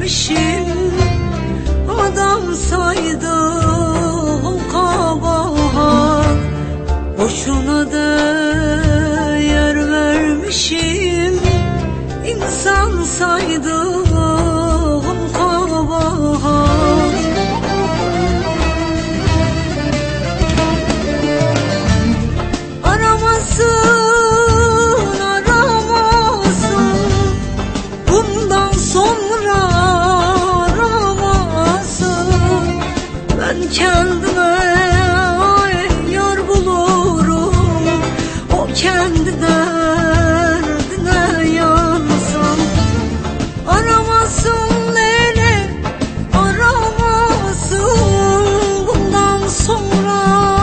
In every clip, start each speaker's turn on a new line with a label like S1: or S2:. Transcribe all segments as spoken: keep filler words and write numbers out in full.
S1: vermişim, adam saydım kabahat. Boşuna değer vermişim, insan saydım kabahat. Aramasın, aramasın, bundan sonra aramasın. Ben kendime yar bulurum, o kendi derdine yansın. Aramasın beni, aramasın, bundan sonra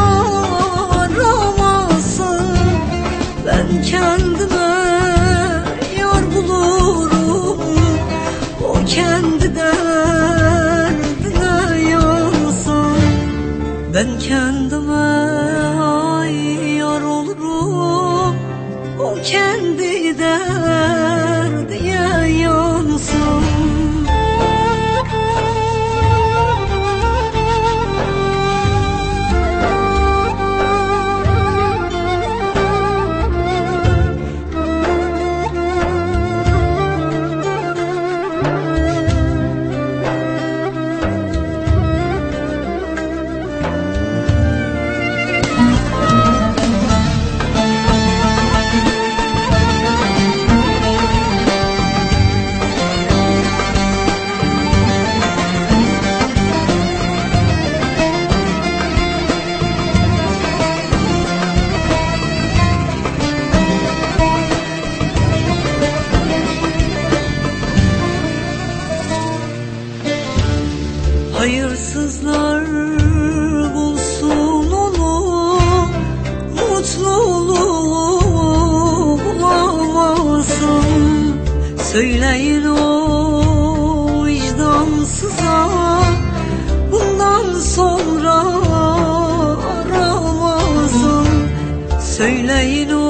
S1: aramasın. Ben kendime yar bulurum, o kendi derdine yansın. Ben kendime yar olurum, o kendi derdine yansın. Hayırsızlar bulsun onu, mutluluğu bulamasın. Söyleyin o vicdansıza, bundan sonra aramasın. Söyleyin o